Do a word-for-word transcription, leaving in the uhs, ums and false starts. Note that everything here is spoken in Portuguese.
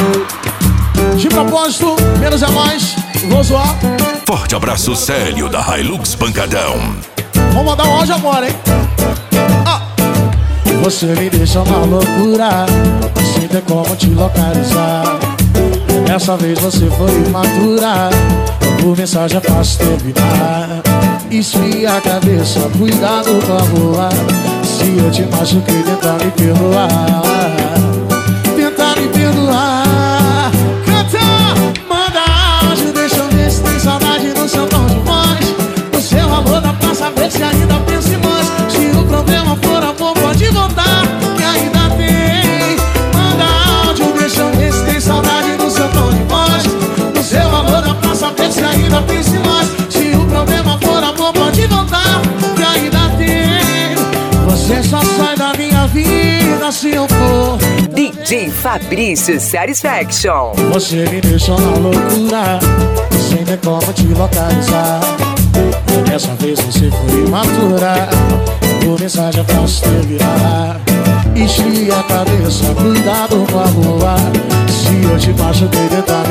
De propósito, menos é mais. Vou zoar. Forte abraço, Célio da Hilux Pancadão. Vou mandar um áudio agora, hein? Ah. Você me deixa uma loucura, sem ter como te localizar. Dessa vez você foi imatura, por mensagem é fácil terminar. Esfria a cabeça, cuidado com a rua. Se eu te machuquei, tenta me perdoar. Tenta me perdoar. Canta, manda áudio, deixa eu ver se tem saudade no seu tom de voz. No seu amor dá pra saber se ainda pensa em nós. Se o problema for amor, pode voltar, que ainda tem. Manda áudio, deixa eu ver se tem saudade no seu tom de voz. No seu amor dá pra saber se ainda pensa em nós. Se o problema for amor, pode voltar, que ainda tem. Você só sai da minha vida se eu for D J Fabrício Satisfaction. Você me deixou na loucura, sem ter como te localizar. Dessa vez você foi imatura, por mensagem é fácil terminar. Esfria a cabeça, cuidado com a rua. Se eu te machuquei, tenta